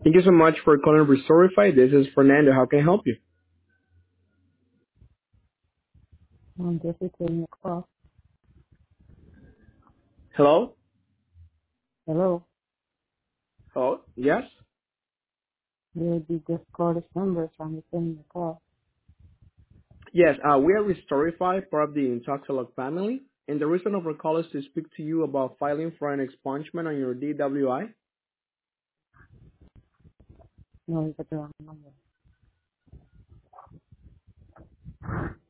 Thank you so much for calling Restorify. This is Fernando. How can I help you? Just returning your call. Hello? Hello. Hello? Yes? You just call this number, so I'm returning your call. Yes, we are Restorify, part of the Intoxilog family. And the reason of our call is to speak to you about filing for an expungement on your DWI. No, you got the wrong number.